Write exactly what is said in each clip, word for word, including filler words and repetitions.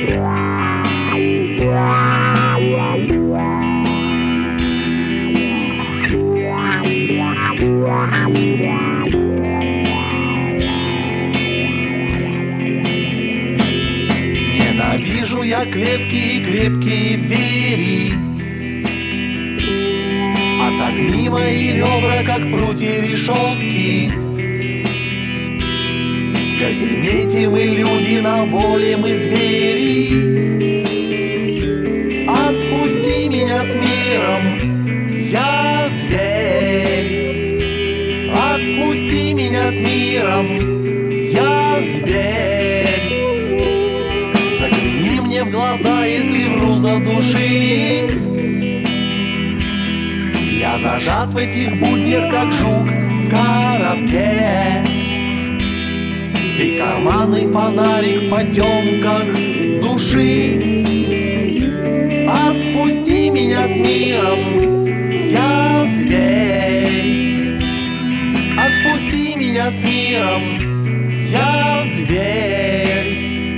Ненавижу я клетки и крепкие двери, отогни мои ребра, как прутья решетки. В кабинете мы люди, на воле мы звери. Отпусти меня с миром, я зверь. Отпусти меня с миром, я зверь. Загляни мне в глаза, если вру, задуши. Я зажат в этих буднях, как жук в коробке. Ты карманный фонарик в потемках души. Отпусти меня с миром, я зверь. Отпусти меня с миром, я зверь.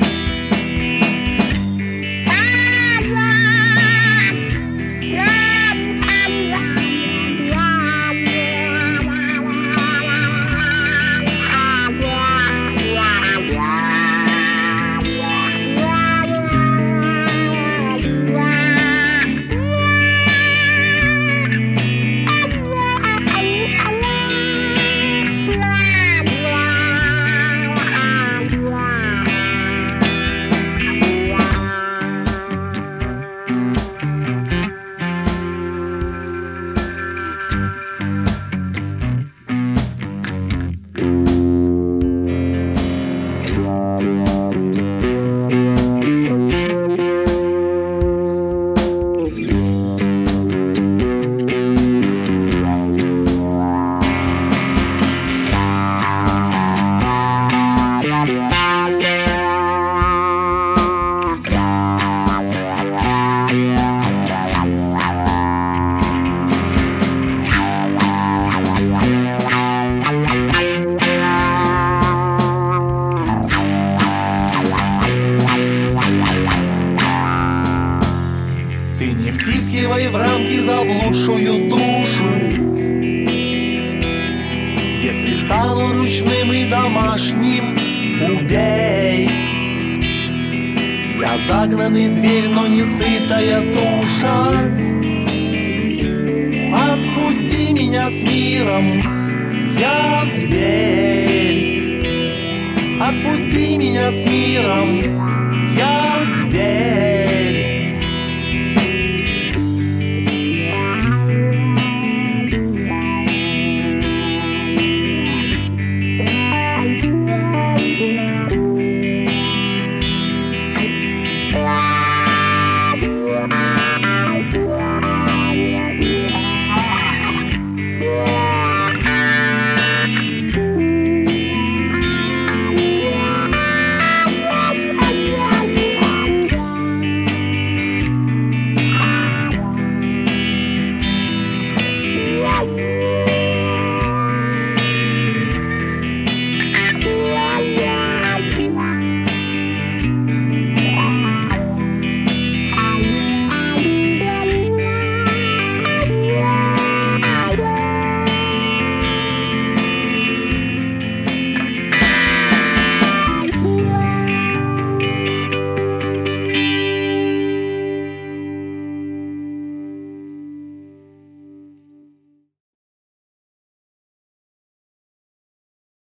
Ты не втискивай в рамки заблудшую душу. Если стану ручным и домашним, убей. Я загнанный зверь, но не сытая туша. Отпусти меня с миром, я зверь. Отпусти меня с миром,